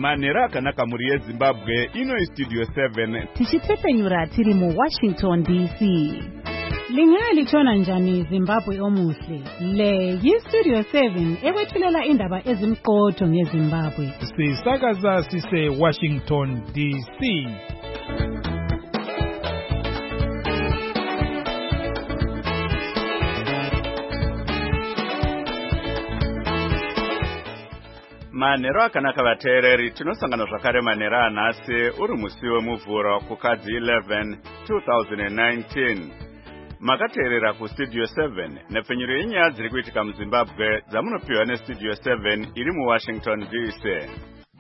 manhero akanaka mhuri yezimbabwe. Ino istudio 7 tichitsepenyura tiri muWashington DC. Lingalitshona njani Zimbabwe omuhle? Le yistudio 7 ekwethulela indaba ezimqotho ngeZimbabwe. Sisakaza sise Washington DC. manhero akanaka vateereri, tinosangana zvakare manhero anhasi uri musi wemuvhuro kukadzi 11 2019. Makateerera kustudio 7 nepfenyuro yenyaya dziri kuitika muZimbabwe dzamunopiwa nestudio 7 iri muWashington DC.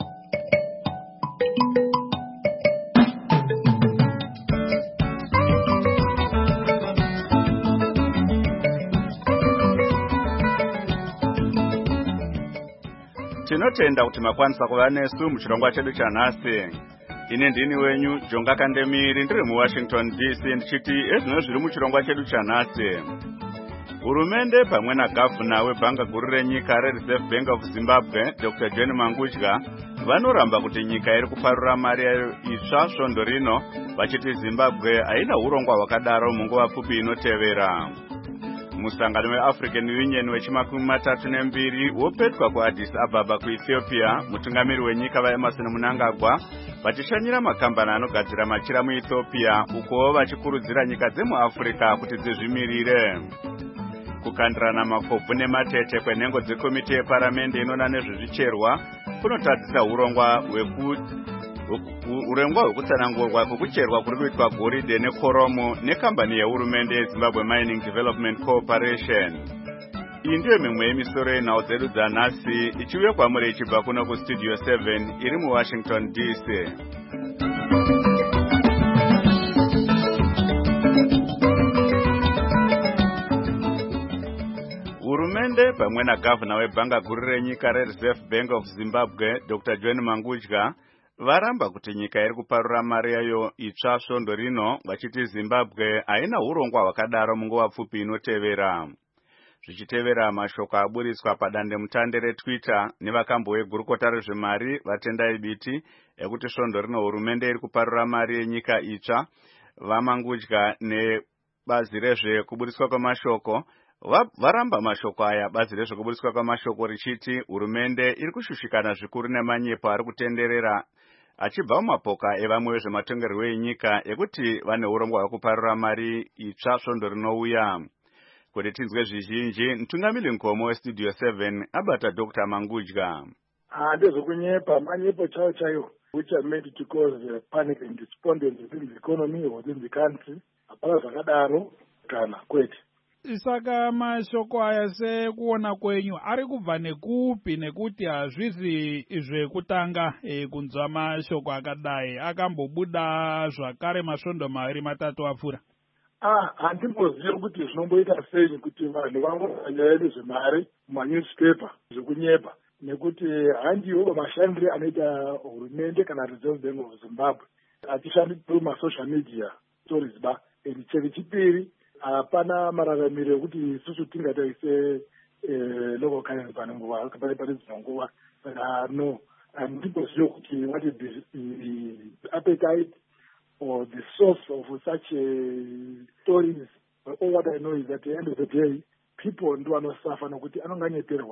Tinotenda kuti makwanisa kuva nesu muchirongwa chedu chanhasi. Ine ndini wenyu Jonga Kandemiri, ndiri muWashington DC, ndichiti ezvino zviri muchirongwa chedu chanhasi. Hurumende pamwe nagavhuna webhanga guru renyika reReserve Bank of Zimbabwe Dr. John Mangudya vanoramba kuti nyika iri kuparura mari yayo itsva svondo rino, vachiti Zimbabwe haina urongwa hwakadaro munguva pfupi inotevera. Musangano weAfrican Union wechimakumi-32 wopetwa kuAddis Ababa kuEthiopia, mutungamiri wenyika vaEmerson Mnangagwa vachishanyira makambani anogadzira machira muEthiopia, uko vachikurudzira nyika dzemuAfrica kuti dzizvimirire. Kukandirana makobvu nematete kwenhengo dzekomiti yeparamende inoona nezvezvicherwa kunotadzisa urongwa hwekutsanangurwa kwekucherwa kuri kuitwa goridhe nekoromo nekambani yehurumende yeZimbabwe Mining Development Corporation. Iyi ndiyo mimwe yemisoro yenhau dzedu dzanhasi, ichiuya kwamuri ichibva kuno kustudio 7 iri muWashington DC. Hurumende pamwe nagavhuna webhanga guru renyika reReserve Bank of Zimbabwe Dr. John Mangudya varamba kuti nyika iri kuparura mari yayo itsva svondo rino, vachiti Zimbabwe haina urongwa hwakadaro munguva pfupi inotevera. Zvichitevera mashoko aburiswa padandemutande reTwitter nevakambo vegurukota rezvemari vaTendai Biti ekuti svondo rino hurumende iri kuparura mari yenyika itsva, vaMangudya nebazi rezvekuburiswa kwamashoko varamba mashoko aya, bazi rezvekuburiswa kwamashoko richiti hurumende iri kushushikana zvikuru nemanyepo ari kutenderera achibva mumapoka evamwe vezvematongerwo enyika ekuti vane urongwa hwekuparura mari itsva svondo rinouya. Kuti tinzwe zvizhinji, mutungamiri mukoma westudio 7 abata Dr. Mangudya. Ndezokunyepa, manyepo chaiwo which are made to cause panic and despondency within the economy or within the country. Hapana zvakadaro kana kwete. Saka mashoko aya sekuona kwenyu ari kubva nekupi, nekuti hazvisi zvekutanga kunzwa mashoko akadai, akambobuda zvakare masvondo maviri matatu apfuura? Handimbozivi kuti zvinomboita sei kuti vanhu vangoona nyaya yedu zvemari mumanewspaper zvekunyepa, nekuti handiwo mashandiro anoita hurumende kana Reserve Bank of Zimbabwe achishandira masocial media stories ba. Chechipiri, hapana mararamiro ekuti isusu tingataise local currency panenguva pane dzino nguva. Saka no, handimbozivi kuti what is the appetite or the source of such stories. All what I know is that at the end of the day, people do not suffer nokuti anonganyeperwa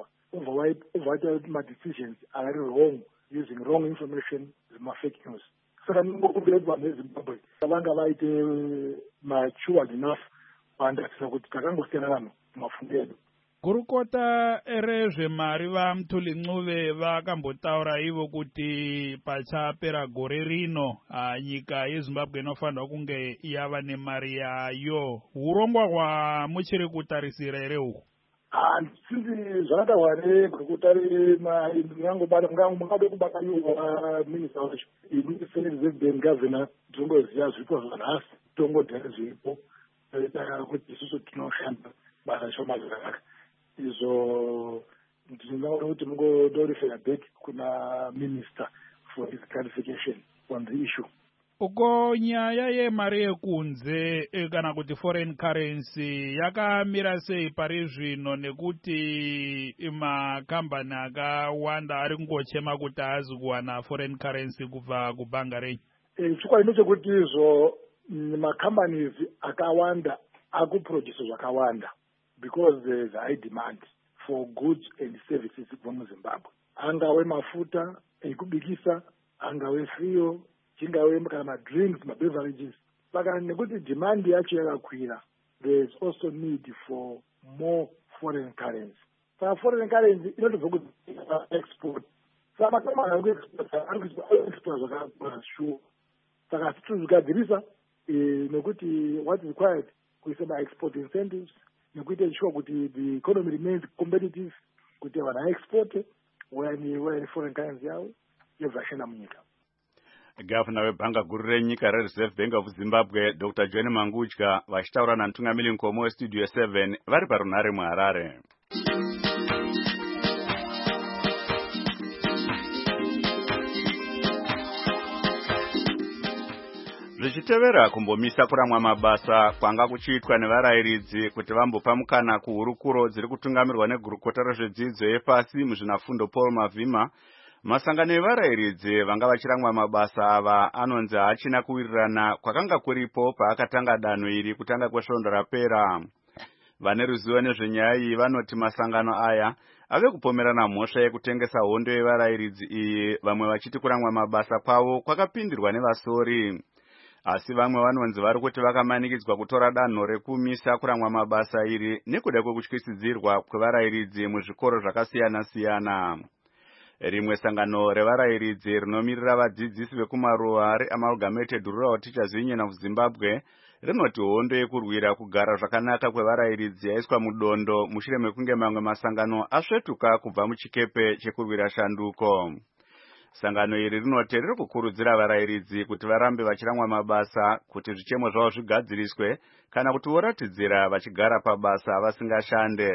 over my decisions are wrong, using wrong information, fake news. Saka ndingokumbira kuti vanhu veZimbabwe vanga vaite matured enough kuandatsira kuti takangosiyana vanhu mumafungo edu. Gurukota rezvemari vaMthuli Ncube vakambotaura ivo kuti pachapera gore rino nyika yeZimbabwe inofanirwa kunge yava nemari yayo. Urongwa hwamuchiri kutarisira here uhu? Sinzi zvakataura negurukota mungade kubakaiwa minista wacho Reserve Bank Governor, tongoziva zvipo zvanhasi, tongodhara zvipo kuti isusu tinoshanda basa shoma zvakanaka. Izvo ndinoona kuti mungodorifera back kuna minister for his clarification on the issue. uko nyaya yemari yekunze kana kuti foreign currency yakamira sei pari zvino, nekuti makambani akawanda ari kungochema kuti haazi kuwana foreign currency kubva kubhanga renyu? Chikwa inechekuti izvo macompanies akawanda akuproduce zvakawanda because there is high demand for goods and services from Zimbabwe. Angave mafuta ekubikisa, angave fuel, chingave kana drinks, beverages. Saka nekuti demand yacho yakakwira, there is also need for more foreign currency. Saka foreign currency inotobva kuti export. Saka makamani ari zvakakura sure. Saka tozvigadzirisa nekuti what is required kuisa ma-export incentives, nekuita sure kuti the economy remains competitive, kuti vanhu aexporte wayani foreign currency yavo yobvashanda munyika. Gavana webhanga guru renyika reReserve Bank of Zimbabwe Dr. John Mangudya vachitaura namutungamiri Nkomo weStudio 7 vari parunhare muHarare. Zvichitevera kumbomisa kuramwa mabasa kwanga kuchiitwa nevarayiridzi kuti vambopa mukana kuhurukuro dziri kutungamirwa negurukota rezvedzidzo yepasi muzvinafundo Paul Mavhima, masangano evarayiridzi vanga vachiramwa mabasa ava anonzi haachina kuwirirana kwakanga kuripo paakatanga danho iri kutanga kwesvondo rapera. Vane ruzivo nezvenyaya iyi vanoti masangano aya ave kupomerana mhosva yekutengesa hondo yevarayiridzi iyi, vamwe vachiti kuramwa mabasa kwavo kwakapindirwa nevasori. Asi vamwe vanonzi vari kuti vakamanikidzwa kutora danho rekumisa kuramwa mabasa iri nekuda kwekutyisidzirwa kwevarayiridzi muzvikoro zvakasiyana-siyana. Rimwe sangano revarayiridzi rinomirira vadzidzisi vekumaruwa reAmalgamated Rural Teachers Union of Zimbabwe rinoti hondo yekurwira kugara zvakanaka kwevarayiridzi yaiswa mudondo mushure mekunge mamwe masangano asvetuka kubva muchikepe chekurwira shanduko. Sangano iri rinoti riri kukurudzira varayiridzi kuti varambe vachiramwa mabasa kuti zvichemo zvavo zvigadziriswe kana kuti voratidzira vachigara pabasa vasingashande.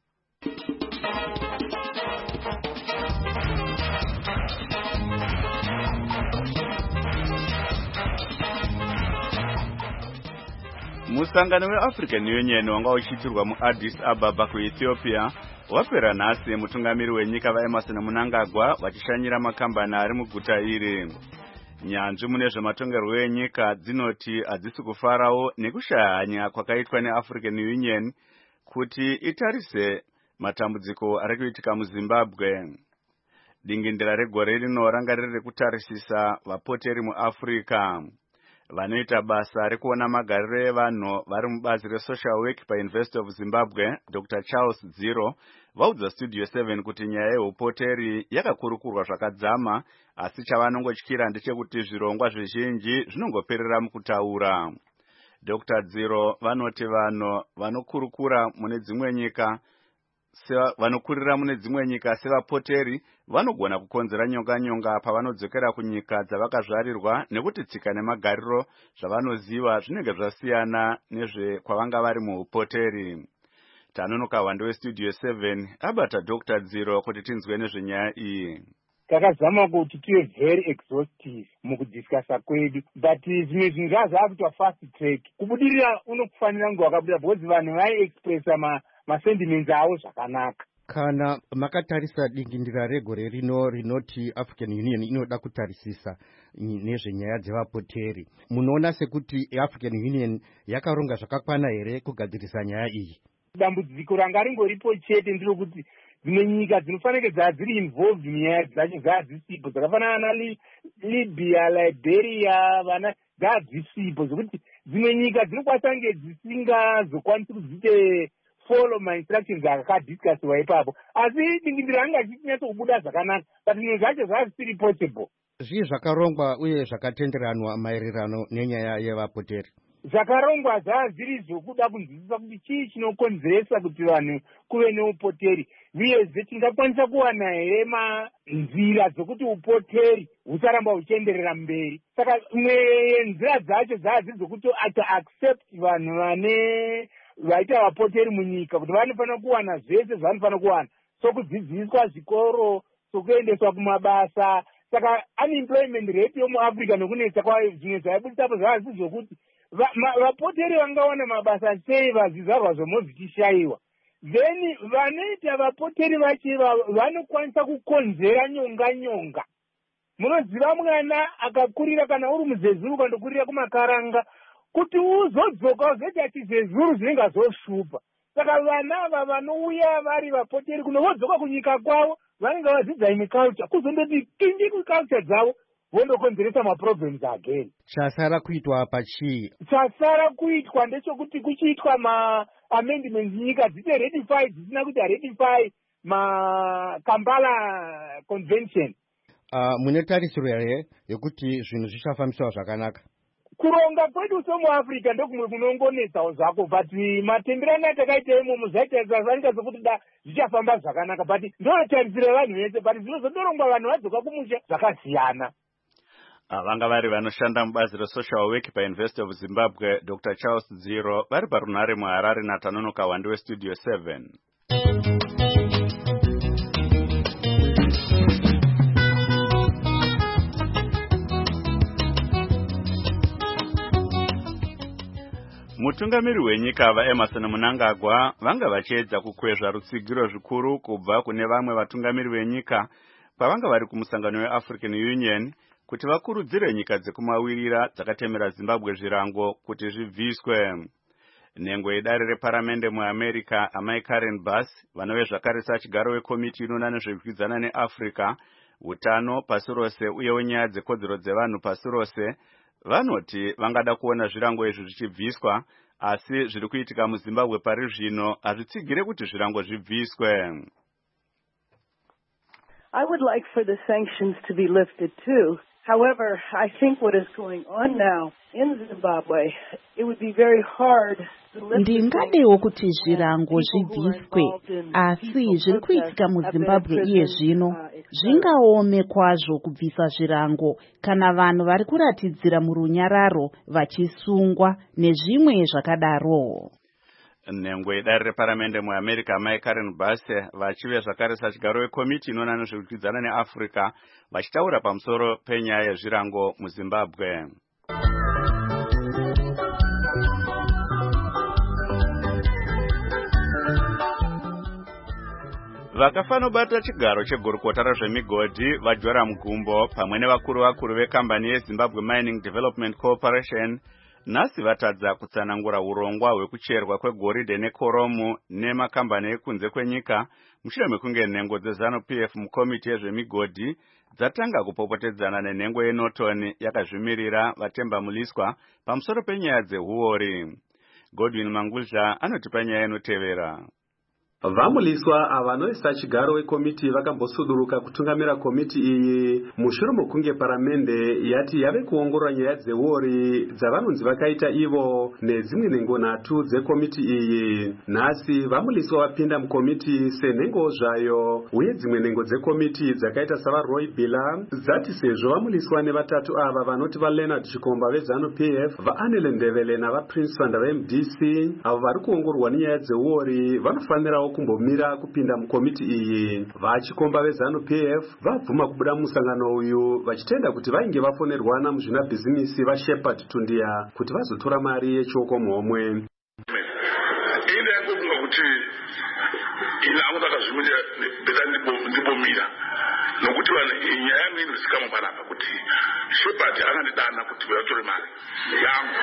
Musangano weAfrican Union wanga uchiitirwa muAddis Ababa kuEthiopia wapera nhasi mutungamiri wenyika vaEmerson Mnangagwa vachishanyira makambani ari muguta iri. Nyanzvi mune zvematongerwo enyika dzinoti hadzisi kufarawo nekushaya hanya kwakaitwa neAfrican Union kuti itarise matambudziko ari kuitika muZimbabwe. Dingindira regore rino ranga riri kutarisisa vapoteri muAfrica. Vanoita basa rekuona magariro evanhu vari mubazi reSocial Work paUniversity of Zimbabwe, Dr. Charles Ziro, vaudza Studio 7 kuti nyaya yeupoteri yakakurukurwa zvakadzama, asi chavanongotyira ndechekuti zvirongwa zvizhinji zvinongoperera mukutaura. Dr. Ziro vanoti vanhu vanokurira mune dzimwe nyika sevapoteri vanogona kukonzera nyonganyonga pavanodzokera kunyika dzavakazvarirwa, nekuti tsika nemagariro zvavanoziva zvinenge zvasiyana nezvekwavanga vari muupoteri. Tanonoka hwando weStudio 7 abata Dr. Ziro kuti tinzwe nezvenyaya iyi. Takazama kuti tive very exhaustive mukudiscussa kwedu, but zvimwe zvinhu zvaakuitwa fast track. Kubudirira unokufanira kunge wakabuda because vanhu vaiexpressa masentiments avo zvakanaka. Kana makatarisa dingindira regore rino rinoti African Union inoda kutarisisa nezvenyaya dzevapoteri, munoona sekuti African Union yakaronga zvakakwana here kugadzirisa nyaya iyi? Dambudziko ranga ringoripo chete ndiro kuti dzimwe nyika dzinofanira dzava dziri involved munyaya dzacho dzadzisipo, dzakafanana naLibya, Liberia, vana dzadzisipo, zvokuti dzimwe nyika dzinokwanisa kunge dzisingazokwanisi kudzite follow my instructions akadiscussiwa ipapo, asi dingindira anga chichinyatso kubuda zvakanaka, but zvinhu zvacho zvazvisiri possible. Zvii zvakarongwa uye zvakatenderanwa maererano nenyaya yevapoteri? Zvakarongwa zvazviri zvokuda kunzwisisa kuti chii chinokonzeresa kuti vanhu kuve neupoteri, uyezve tingakwanisa kuwana here nzira dzokuti upoteri husaramba huchienderera mberi. Saka imwe yenzira dzacho dzadziri dzokuti accept vanhu vaita vapoteri munyika kuti vanofanira kuwana zvese zvanofanira kuwana, sokudzidziswa zvikoro, sokuendeswa kumabasa. saka unemployment rate yomuafrica nokunetsa kwayo zvimwe zvaibuditsapo zvavasi zvokuti vapoteri vangawana mabasa sei vazvizvarwa zvomo zvichishayiwa. Then vanoita vapoteri vache vanokwanisa kukonzera nyonga. Munoziva mwana akakurira kana uri muzezuru ukandokurira kumakaranga kuti uzodzoka uzoita ati zezuru zvinenge zvazoshupa. Saka vana ava vanouya vari vapoteri kuno vodzoka kunyika kwavo vanenge vadzidza imwe culture kuzondoti tindi kuculture dzavo vondokonzeresa maproblems again. Chasara kuitwa pachii? Chasara kuitwa ndechekuti kuchiitwa ma-amendments nyika dzite ratify dzisina kuti ratify ma-Kampala Convention. Mune tarisiro here yekuti zvinhu zvichafambiswa zvakanaka? Kuronga kwedu semuAfrica ndokumwe kunongonetsawo zvako, but matenderano atakaita imomo zvaitasanika sokuti da zvichafamba zvakanaka, but ndotarisiro yevanhu vese, but zvinozondorongwa vanhu vadzoka kumusha zvakasiyana. Vanga vari vanoshanda mubazi resocial work paUniversity of Zimbabwe, Dr. Charles Dziro, vari parunhare muHarare naTanonoka Wande weStudio 7. Mutungamiri wenyika vaEmerson Mnangagwa vanga vachiedza kukwezva rutsigiro zvikuru kubva kune vamwe vatungamiri venyika pavanga vari kumusangano weAfrican Union kuti vakurudzire nyika dzekumawirira dzakatemera Zimbabwe zvirango kuti zvibviswe. Nhengo yedare reparamende muAmerica amai Karen Bass vanove zvakare sachigaro wekomiti inoona nezvekwidzana neAfrica, utano pasi rose uyewo nyaya dzekodzero dzevanhu pasi rose vanoti vangada kuona zvirango izvi zvichibviswa, asi zviri kuitika muZimbabwe pari zvino hazvitsigire kuti zvirango zvibviswe. I would like for the sanctions to be lifted too. However, I think what is going on now in Zimbabwe, it would be very hard to lift. Ndingadewo kuti zvirango zvibviswe, asi zviri kuitika muZimbabwe iye zvino zvingaome kwazvo kubvisa zvirango kana vanhu vari kuratidzira murunyararo vachisungwa nezvimwe zvakadaro. Nhengo yedare reparamende muAmerica amai Karen Bass vachive zvakare sachigaro wekomiti inoona nezvekwidzana neAfrica vachitaura pamusoro penyaya yezvirango muZimbabwe. Vakafanobata chigaro chegurukota rezvemigodhi vaJoram Gumbo pamwe nevakuru vekambani yeZimbabwe Mining Development Corporation nhasi vatadza kutsanangura urongwa hwekucherwa kwegoridhe nekoromu nemakambani ekunze kwenyika mushure mekunge nhengo dzeZANU-PF mukomiti yezvemigodhi dzatanga kupopotedzana nenhengo yeNorton yakazvimirira vatemba muliswa pamusoro penyaya dzehuori. Godwin Mangudla anotipa nyaya inotevera. Vamuliswa avanoisa chigaro wekomiti vakambosuduruka kutungamira komiti iyi mushure mokunge paramende yati yave kuongorora nyaya dzehuori dzavanonzi vakaita ivo nedzimwe nhengo nhatu dzekomiti iyi. Nhasi vamuliswa vapinda mukomiti senhengo zvayo, uye dzimwe nhengo dzekomiti dzakaita savaRoy Bila dzati sezvo vamuliswa nevatatu ava vanoti vaLeonard Chikomba veZANU-PF, vaAnele Ndebele navaPrince Vanda veMDC avo vari kuongororwa nenyaya dzehuori vanofanirawo kumbomira kupinda mukomiti iyi. Vachikomba veZANU-PF vabvuma kubuda musangano uyu vachitenda kuti vainge vafonerwana muzvina bhizinisi vaShepard Tundia kuti vazotora mari yechioko muhomwe. Ine yangofunga kuti ina angakazvimirira ndibomira nokuti nyaya yangu inozikamwa panapa kuti Shepard akandidana kuti vatore mari yangu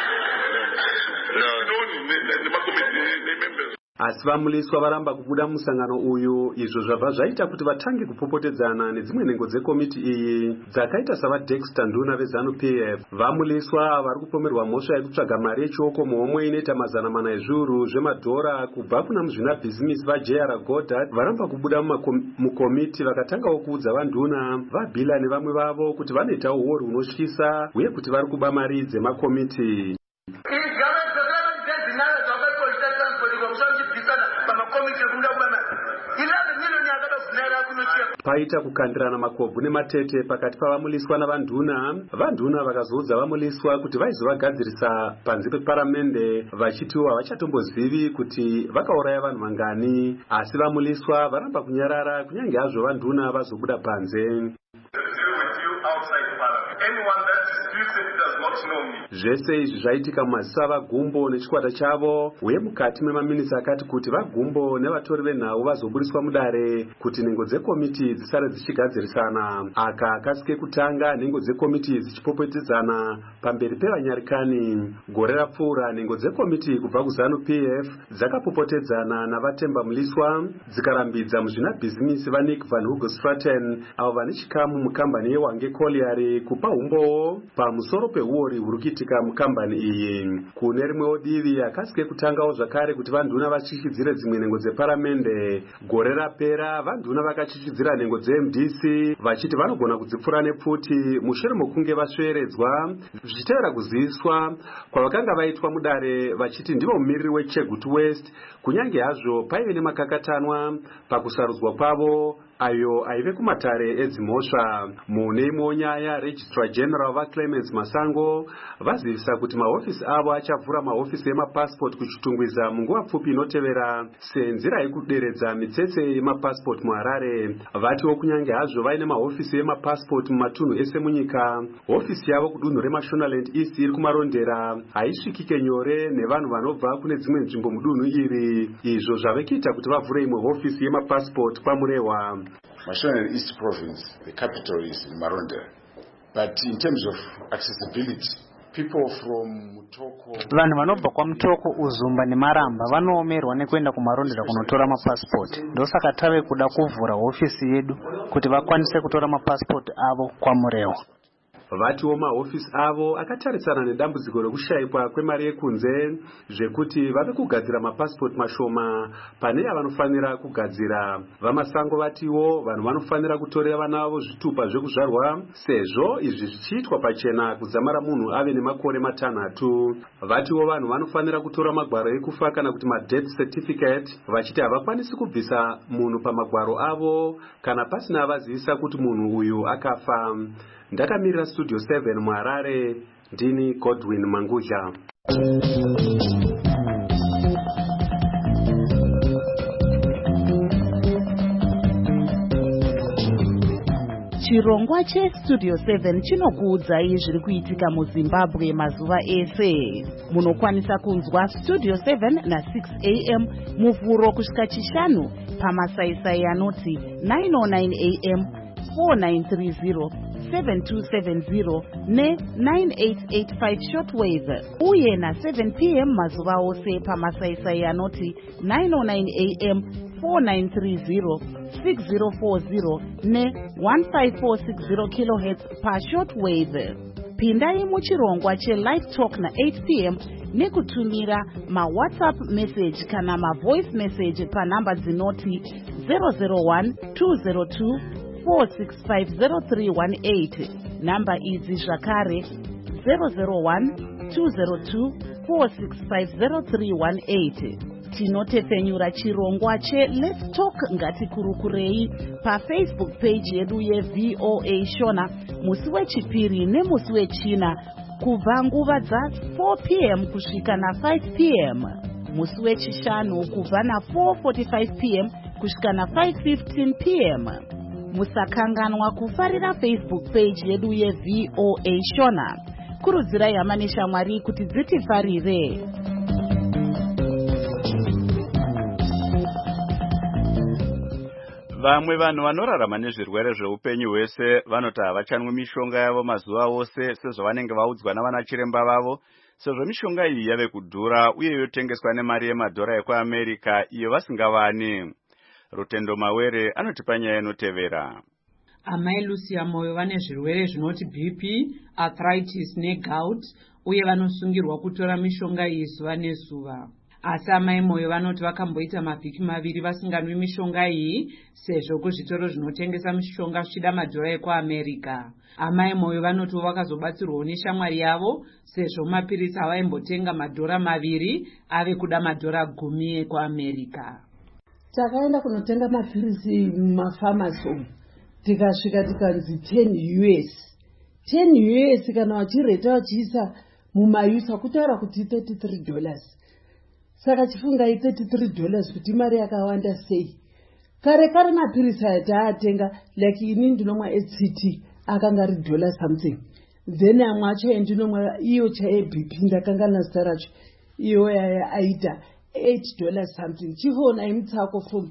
nemakomiti. Asi vamuliswa varamba kubuda musangano uyu, izvo zvabva zvaita kuti vatange kupopotedzana nedzimwe nhengo dzekomiti iyi dzakaita savaDexter Nduna veZANU-PF. Vamuliswa vari kupomerwa mhosva yekutsvaga mari yechioko muhomwe inoita $400 ezviuru zvemadhora kubva kuna muzvina bhizinisi vaJR Goddard varamba kubuda mukomiti vakatangawo kuudza vaNduna, vaBila nevamwe vavo kuti vanoita uori hunotyisa uye kuti vari kuba mari dzemakomiti. Paita kukandirana makobvu nematete pakati pavamuliswa navaNduna. vaNduna vakazoudza vamuliswa kuti vaizovagadzirisa panze peparamende vachitiwo havachatombozivi kuti vakauraya vanhu vangani, asi vamuliswa varamba kunyarara kunyange hazvo vaNduna vazobuda panze. anyone that disputes it does not know me. Zvese izvi zvaitika mumazisa avagumbo nechikwata chavo, uye mukati memaminitsi akati kuti vagumbo nevatori venhau vazoburiswa mudare kuti nhengo dzekomiti dzisare dzichigadzirisana. Aka akasike kutanga nhengo dzekomiti dzichipopotedzana pamberi pevanyarikani. Gore rapfuura nhengo dzekomiti kubva kuzanu PF dzakapopotedzana navatemba muliswa dzikarambidza muzvinabhizinisi vaNick Van Hugo Straten avo vane chikamu mukambani yeWange Colliery kupa umbowo pamusoro peuori huri kuitika mukambani iyi. Kune rimwewo divi akasike kutangawo zvakare kuti vanduna vachichidzire dzimwe nhengo dzeparamende. Gore rapera vanduna vakachichidzira nhengo dzeMDC vachiti vanogona kudzipfura nepfuti mushure mokunge vasveeredzwa zvichitevera kuziviswa kwavakanga vaitwa mudare vachiti ndivo mumiriri weChegutu West, kunyange hazvo paive nemakakatanwa pakusarudzwa kwavo ayo aive kumatare edzimhosva. Mune imwe nyaya, Registrar General vaClemens Masango vazivisa kuti mahofisi avo achavhura mahofisi emapasipoti kuchitungwiza munguva pfupi inotevera senzira yekuderedza mitsetse yemapasipoti muHarare. Vatiwo kunyange hazvo vaine mahofisi emapasipoti mumatunhu ese munyika, hofisi yavo kudunhu reMashonaland East iri kumarondera haisvikike nyore nevanhu vanobva kune dzimwe nzvimbo mudunhu iri. Izvo zvave kuita kuti vavhure imwe hofisi yemapasipoti kwaMurehwa. Mashonaland East Province, the capital is in Marondera. But in terms of accessibility, people from Mutoko... Vanhu vanobva kwaMutoko, Uzumba neMaramba vanoomerwa nekuenda kumarondera kunotora mapasipoti. Ndosaka tave kuda kuvhura hofisi yedu kuti vakwanise kutora mapasipoti avo kwaMurehwa. Vatiwo mahofisi avo akatarisana nedambudziko rekushayikwa kwemari yekunze zvekuti vave kugadzira mapasipoti mashoma pane avanofanira kugadzira. VaMasango vatiwo vanhu vanofanira kutorera vana vavo zvitupa zvekuzvarwa sezvo izvi zvichiitwa pachena kudzamara munhu ave nemakore 6. Vatiwo vanhu vanofanira kutora magwaro ekufa kana kuti madeath certificate vachiti havakwanisi kubvisa munhu pamagwaro avo kana pasina avazivisa kuti munhu uyu akafa. Ndakamirira Studio 7 muHarare, ndini Godwin Mangudla. Chirongwa cheStudio 7 chinokuudzai zviri kuitika muZimbabwe mazuva ese. Munokwanisa kunzwa Studio 7 na 6 AM muvhuro kusvika chishanu pamasaisai anoti 909 AM, 4930, 7270 ne9885 shortwave uye na 7 PM mazuva ose pamasaisai anoti 909 AM, 4930, 6040 ne 15460 kHz pa shortwave. Pindai muchirongwa cheLive Talk na 8 PM nekutumira maWhatsApp message kana maVoice message panamba dzinoti 001 202 4650318. Namba idzi zvakare 001 202 4650318. Tinotefenyura chirongwa cheLet's Talk ngatikurukurei paFacebook page yedu yeVOA Shona musi wechipiri nemusi wechina kubva nguva dza4 PM kusvika na 5 PM, musi wechishanu kubva na 4:45 PM kusvika na 5:15 PM. Musakanganwa kufarira Facebook page yedu yeVOA Shona. Kurudzirai hama neshamwari kuti dzitifarire. Vamwe vanhu vanorarama nezvirwere zveupenyu hwese vanoti havachanwi mishonga yavo mazuva ose sezvavanenge vaudzwa navanachiremba vavo, sezvo mishonga iyi yave kudhura uye yotengeswa nemari yemadhora ekuAmerica iyo vasingavani. Rutendo Mawere anotipa nyaya inotevera. Amai Lucia Moyo vane zvirwere zvinoti BP, arthritis negout uye vanosungirwa kutora mishonga iyi zuva nezuva. Asi amai Moyo vanoti vakamboita mavhiki 2 vasinganwi mishonga iyi sezvo kuzvitoro zvinotengesa mishonga zvichida madhora ekuAmerica. Amai Moyo vanoti vakazobatsirwawo neshamwari yavo sezvo mapirisi avaimbotenga madhora 2 ave kuda madhora 10 ekuAmerica. Takaenda kunotenga mapirisi mumafamasi tikasvika tikanzi 10 US. 10 US kana wachireta wachiisa mumayusa kutaura kuti $33. Saka chifungai $33 kuti mari yakawanda sei. Kare mapirisi aya taatenga like ini ndinomwa HCT akanga ari $something. then amwe acho endinomwa iyo chaebp ndakangana zita racho iyo aita $8 something chifona imutsako from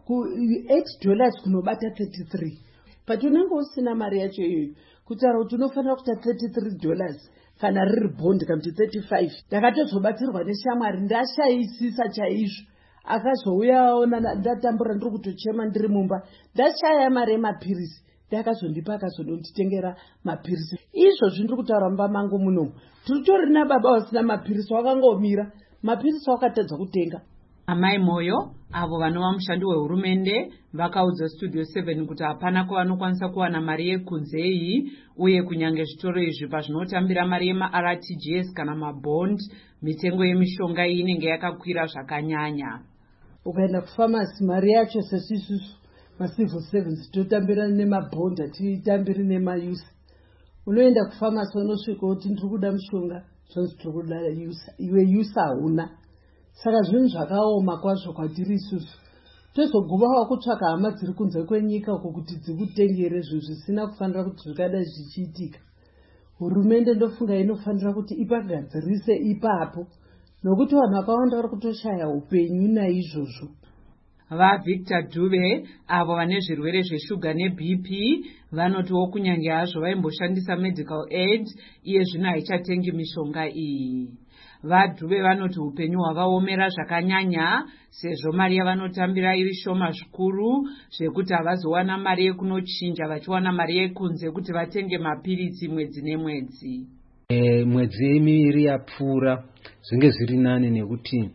$8 kunobata 33 but unenge usina mari yacho iyoyo kutaura kuti unofanira kuita $33 kana riri bhondi kana kuti 35 ndakatozobatsirwa neshamwari ndashayisisa chaizvo akazouyaona ndatambura ndiri kutochema ndiri mumba ndashaya mari yemapirisi ndakazondipa akazondonditengera mapirisi izvozvi ndiri kutaura mumba mangu munomu tiritori nababa vasina mapirisi wakangomira mapirisi wakatadza kutenga. Amai Moyo avo vanova mushandi wehurumende vakaudza Studio 7 kuti hapana kwavanokwanisa kuwana mari yekunze iyi uye kunyange zvitoro izvi pazvinotambira mari yemaRTGS kana mabond mitengo yemishonga iyi inenge yakakwira zvakanyanya. Ukaenda kufamasi mari yacho sesisusu macivil servants totambira nemabond hatitambiri nemayusa. Unoenda kufamasi unosvika kuti ndiri kuda mushonga zvonzi tiri kuda yusa iwe yusa hauna. Saka zvinhu zvakaoma kwazvo kwatiri isusu tozogumawo kutsvaka hama dziri kunze kwenyika uko kuti dzikutengere zvinhu zvisina kufanira kuti zvikadai zvichiitika. Hurumende ndofunga inofanira kuti ipagadzirise ipapo nokuti vanhu vakawanda vari kutoshaya upenyu naizvozvo. VaVictor Dube avo vane zvirwere zveshuga neBP vanotiwo kunyange hazvo vaimboshandisa medical aid iye zvino haichatengi mishonga iyi. VaDube vanoti upenyu hwavaomera zvakanyanya sezvo mari yavanotambira iri shoma zvikuru zvekuti havazowana mari yekunochinja vachiwana mari yekunze kuti vatenge mapirisi mwedzi nemwedzi. Mwedzi miviri yapfuura zvinge zviri nani nekuti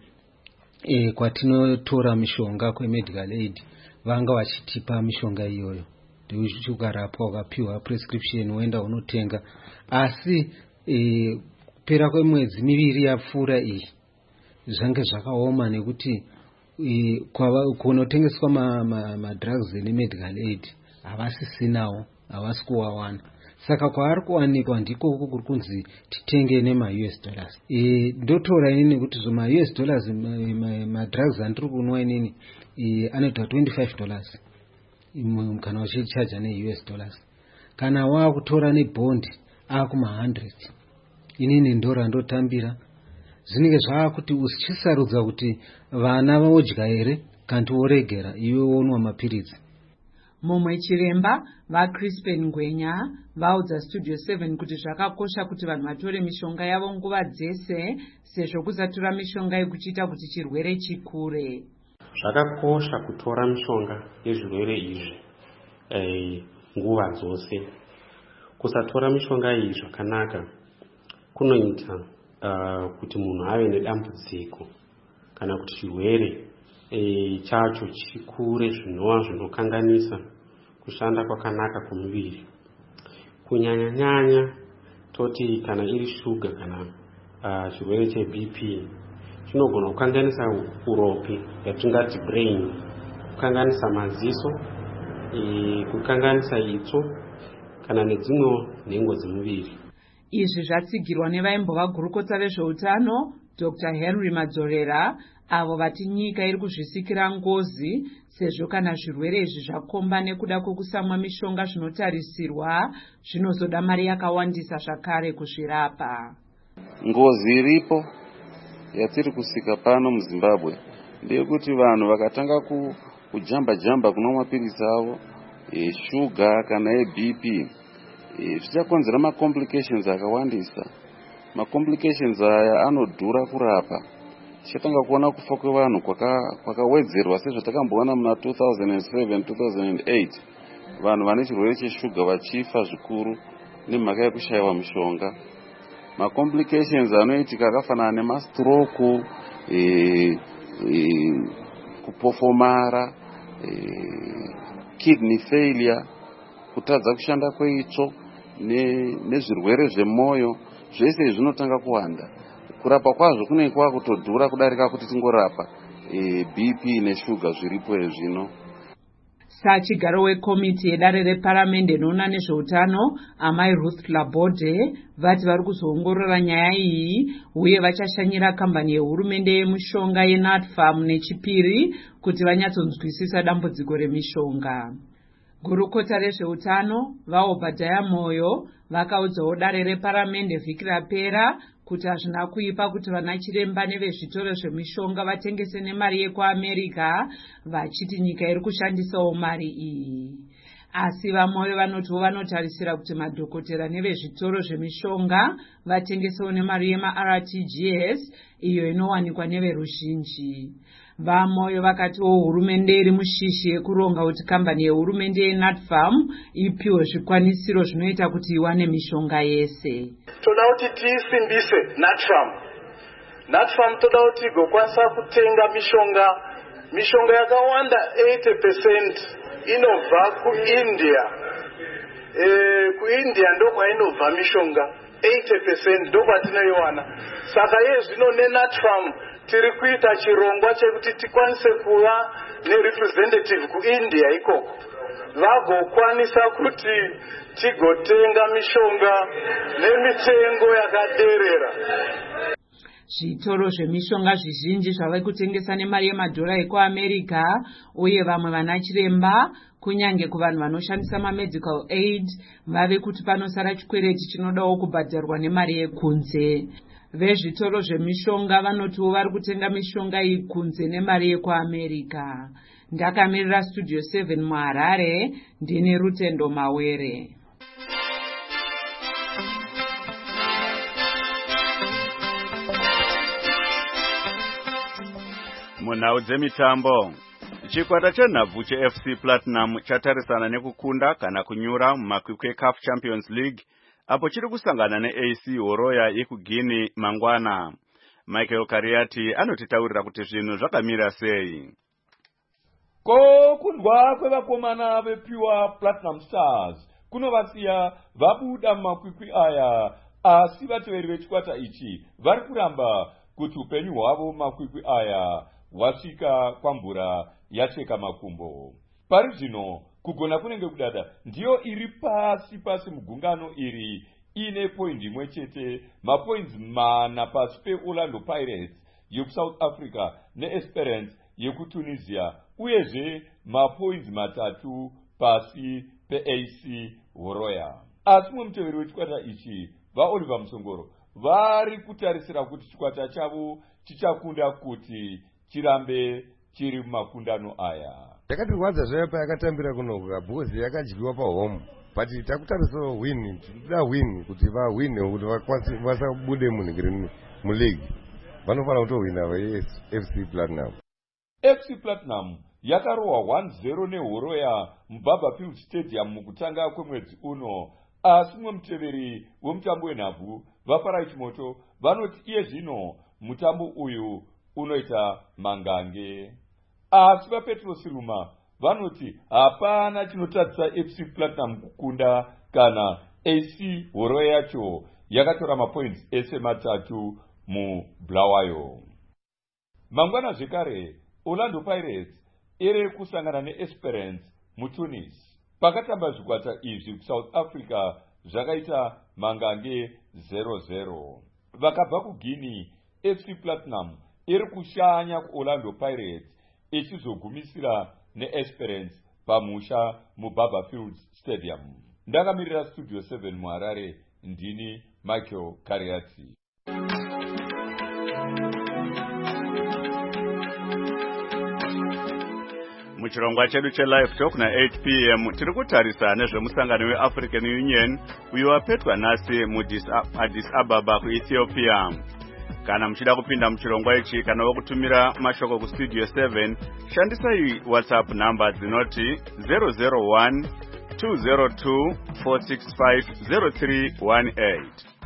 kwatinotora mishonga kwemedical aid vanga vachitipa mishonga iyoyo ukarapwa ukapiwa prescription woenda unotenga asi pera kwemwedzi miviri yapfuura iyi zvange zvakaoma nekuti kunotengeswa madrugs nemedical aid havasisinawo havasi kuwawana saka kwaari kuwanikwa ndiko kuri kunzi titenge nema-US dollars. Ndotora inini kuti zvoma-US dollars madrugs andiri kunwa inini anoita $25 kana uchichaja ne-US dollars. Kana waakutora nebhondi akuma-100 inini ndora ndotambira zvinenge zvaakuti uchisarudza kuti vana vodya here kanti woregera iwe wonwa mapirizi. Mumwe chiremba vaCrispin Ngwenya vaudza Studio 7 kuti zvakakosha kuti vanhu vatore mishonga yavo nguva dzese sezvo kusatora mishonga yekuchiita kuti chirwere chikure. Zvakakosha kutora mishonga yezvirwere izvi nguva dzose. Kusatora mishonga iyi zvakanaka kunoita kuti munhu ave nedambudziko kana kuti chirwere chacho chikure zvinova zvinokanganisa kushanda kwakanaka kwemuviri. Kunyanya-nyanya toti kana iri shuga kana chirwere cheBP chinogona kukanganisa uropi yatingati brain, kukanganisa maziso, kukanganisa itsvo kana nedzimwewo nhengo dzemuviri. Izvi zvatsigirwa nevaimbova gurukota vezveutano Dr. Henry Madzorera avo vati nyika iri kuzvisikira ngozi sezvo kana zvirwere izvi zvakomba nekuda kwekusamwa mishonga zvinotarisirwa zvinozoda mari yakawandisa zvakare kuzvirapa. Ngozi iripo yatiri kusika pano muZimbabwe ndeyekuti vanhu vakatanga kujamba kunwa mapirisi avo shuga kana eBP zvichakonzera macomplications akawandisa. Macomplications aya anodhura kurapa. Tichatanga kuona kufa kwevanhu kwakawedzerwa sezvatakamboona muna 2007-2008 vanhu vane chirwere cheshuga vachifa zvikuru nemhaka yekushayiwa mishonga. Macomplications anoitika akafanana nemastroke, kupofomara, kidney failure, kutadza kushanda kweitsvo nezvirwere zvemwoyo zvese zvinotanga kuwanda. Kurapa kwazvo kunoitwa kutodhura kudarika kuti tingorapa BP neshuga zviripo zvino. Sachigaro wekomiti yedare reparamende inoona nezveutano amai Ruth Labode vati vari kuzoongorora nyaya iyi uye vachashanyira kambani yehurumende yemushonga yeNatfarm nechipiri kuti vanyatsonzwisisa dambudziko remishonga. Gurukota rezveutano vaObhadhaya Moyo vakaudzawo dare reparamende vhiki rapera kuti hazvina kuipa kuti vana chiremba nevezvitoro zvemishonga vatengese nemari yekuAmerica, vachiti nyika iri kushandisawo mari iyi. Asi vaMoyo vanotiwo vanotarisira kuti madhokotera nevezvitoro zvemishonga vatengesewo nemari yemaRTGS iyo inowanikwa neveruzhinji. VaMoyo vakatiwo hurumende iri mushishi yekuronga kuti kambani yehurumende yeNatfarm ipiwe zvikwanisiro zvinoita kuti iwane mishonga yese. Toda kuti tiisimbise Natfarm toda kuti igokwanisa kutenga mishonga yakawanda 80% inobva kuIndia. KuIndia ndokwainobva mishonga 80% ndokwatinoiwana. Saka yezvino neNatfarm tiri kuita chirongwa chekuti tikwanise kuva nerepresentative kuIndia ikoko vagokwanisa kuti tigotenga mishonga nemitengo yakaderera. Zvitoro zvemishonga zvizhinji zvave kutengesa nemari yemadhora ekuAmerica, uye vamwe vana chiremba kunyange kuvanhu vanoshandisa mamedical aid vave kuti panosara chikwereti chinodawo kubhadharwa nemari yekunze. Vezvitoro zvemishonga vanotiwo vari kutenga mishonga iyi kunze nemari yekuAmerica. Ndakamirira Studio 7 muHarare, ndine Rutendo Mawere. Munhau dzemitambo, chikwata chenhabvu cheFC Platinum chatarisana nekukunda kana kunyura mumakwikwi eCAF Champions League apo chiri kusangana neAC Horoya yekuGuinea mangwana. Michael Kariati anotitaurira kuti zvinhu zvakamira sei. Kukundwa kwevakomana vePure Platinum Stars kunovasiya vabuda mumakwikwi aya, asi vateveri vechikwata ichi vari kuramba kuti upenyu hwavo mumakwikwi aya hwasvika kwamvura yacheka makumbo. Pari zvino kugona kunenge kudada ndiyo iri pasi mugungano iri ine point imwe chete, mapoints mana pasi peOrlando Pirates yekuSouth Africa neEsperance yekuTunisia, uyezve mapoints matatu pasi peAC Horoya. Asi mumuteveri wechikwata ichi vaOliver Musongoro vari kutarisira kuti chikwata chavo chichakunda kuti chirambe chiri mumakundano aya. Yakatirwadza zvayo payakatambira kunoka because yakadyiwa pahome, but takutarisawo win, tinoda win kuti vahwine kuti vasabude muleague. Vanofana kutowina vaFC Platinum. FC Platinum yakarohwa 1-0 neHoroya muBarberfield Stadium mukutanga kwemwedzi uno, asi mumwe muteveri wemutambo wenhabvu vaFarai Chimoto vanoti iye zvino mutambo uyu unoita mangange. Asi vaPetro Siluma vanoti hapana chinotadzisa FC Platinum kukunda kana AC Horoya yacho yakatora mapoints ese matatu muBulawayo. Mangwana zvekare Orlando Pirates iri kusangana neEsperance muTunis. Pakatamba zvikwata izvi kuSouth Africa zvakaita mangange 0-0. Vakabva kuGuinea, FC Platinum iri kushanya kuOrlando Pirates ichizogumisira neEsperance pamusha muBarberfield Stadium. Ndakamirira Studio 7 muHarare, ndini Michael Kariati. Muchirongwa chedu cheLive Talk na 8 p.m. tiri kutarisa nezvemusangano weAfrican Union uyo wapetwa nhasi muAddis Ababa kuEthiopia. Kana muchida kupinda muchirongwa ichi kana wokutumira mashoko kuStudio 7, shandisai WhatsApp number dzinoti 001 202 465 0318.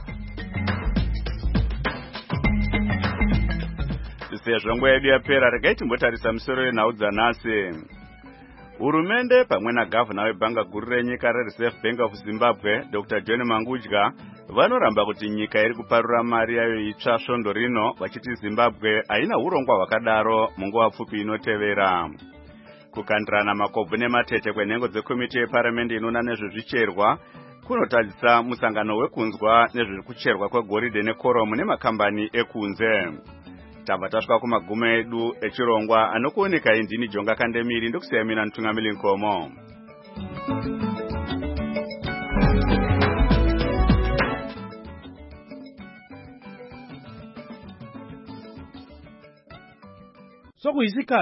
Sezvo nguva yedu yapera, regai timbotarisa musoro wenhau dzanhasi. Hurumende pamwe nagavhana webhanga guru renyika reReserve Bank of Zimbabwe, Dr. John Mangudya, vanoramba kuti nyika iri kuparura mari yayo itsva svondo rino, vachiti Zimbabwe haina urongwa hwakadaro munguva pfupi inotevera. Kukandirana makobvu nematete kwenhengo dzekomiti yeparamende inoona nezvezvicherwa kunotadzisa musangano wekunzwa nezvekucherwa kwegoridhe nekoromu nemakambani ekunze. Tabva tasvika kumagumo edu echirongwa anokuoneka indini Jonga Kandemiri ndokusiyamina Ntungamili Nkomo. Sokuyisikhathi